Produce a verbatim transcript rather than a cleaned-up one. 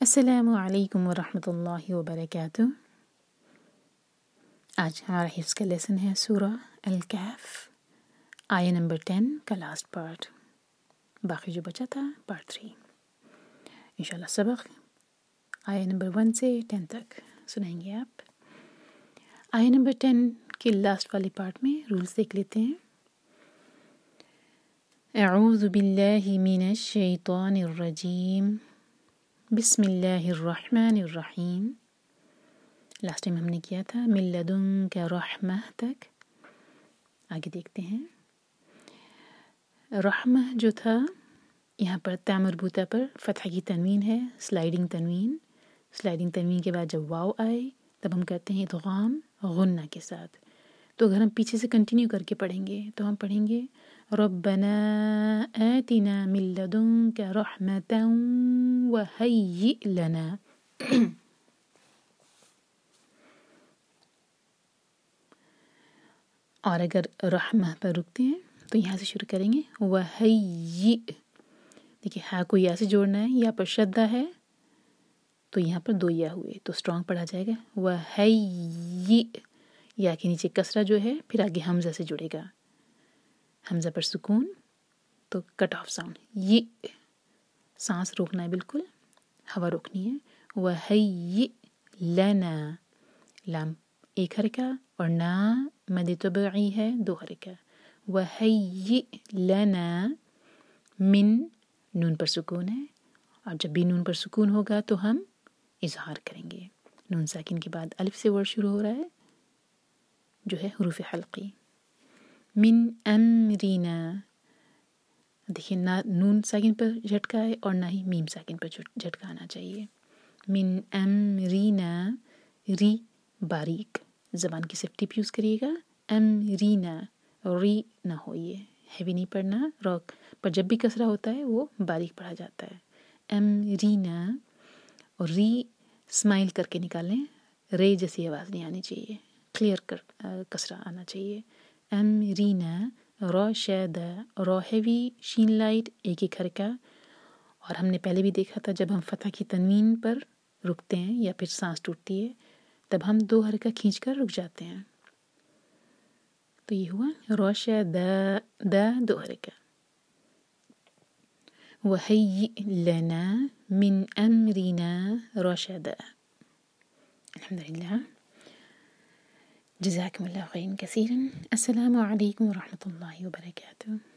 السلام علیکم ورحمۃ اللہ وبرکاتہ۔ آج ہمارا حفظ کا لیسن ہے سورہ الکہف، آیہ نمبر ٹین کا لاسٹ پارٹ، باقی جو بچا تھا پارٹ تھری۔ انشاءاللہ سبق آیہ نمبر ون سے ٹین تک سنائیں گے آپ۔ آیہ نمبر ٹین کے لاسٹ والے پارٹ میں رولز دیکھ لیتے ہیں۔ اعوذ باللہ من الشیطان الرجیم، بسم اللہ الرحمن الرحیم۔ لاسٹ ٹائم ہم نے کیا تھا من لدنک رحمہ تک، آگے دیکھتے ہیں۔ رحمہ جو تھا یہاں پر تا مربوطہ پر فتح کی تنوین ہے، سلائڈنگ تنوین۔ سلائڈنگ تنوین کے بعد جب واو آئے تب ہم کرتے ہیں ادغام غنہ کے ساتھ۔ تو اگر ہم پیچھے سے کنٹینیو کر کے پڑھیں گے تو ہم پڑھیں گے ربنا آتنا من لدنک رحمۃ وہیئ لنا۔ اور اگر رحمہ پر رکتے ہیں تو یہاں سے شروع کریں گے وہیئ۔ دیکھیے ہا کو یا سے جوڑنا ہے، یا پر شدہ ہے تو یہاں پر دو یا ہوئے تو اسٹرانگ پڑھا جائے گا وہیئ۔ یا کے نیچے کسرہ جو ہے پھر آگے حمزہ سے جڑے گا، حمزہ پر سکون تو کٹ آف ساؤنڈ، یہ سانس روکنا ہے، بالکل ہوا روکنی ہے۔ وہیئ لنا، لام ایک حرکہ اور نا مد طبعی ہے دو حرکہ۔ وہیئ لنا من، نون پر سکون ہے، اور جب بھی نون پر سکون ہوگا تو ہم اظہار کریں گے۔ نون ساکن کے بعد الف سے ورڈ شروع ہو رہا ہے جو ہے حروف حلقی۔ من امرنا، دیکھیے نہ نون ساکن پر جھٹکا ہے اور نہ ہی میم ساکن پر جھٹکا آنا چاہیے۔ من امرنا، ری باریک، زبان کی صرف ٹپ یوز کریے گا۔ امرنا، ری نہ ہو، یہ ہیوی نہیں پڑھنا، روک پر جب بھی کسرہ ہوتا ہے وہ باریک پڑھا جاتا ہے۔ امرنا، اور ری اسمائل کر کے نکالیں، رے جیسی آواز نہیں آنی چاہیے، کلیئر کر کسرہ آنا چاہیے۔ امرنا رشد، رو ہیوی شین لائٹ ایک ایک حرکہ، اور ہم نے پہلے بھی دیکھا تھا جب ہم فتح کی تنوین پر رکتے ہیں یا پھر سانس ٹوٹتی ہے تب ہم دو حرکہ کھینچ کر رک جاتے ہیں۔ تو یہ ہوا رشد، دا دو حرکہ۔ وہیئ لنا من امرنا رشدا۔ الحمدللہ، جزاکم اللہ خیرا کثیرا۔ السلام علیکم ورحمۃ اللہ وبرکاتہ۔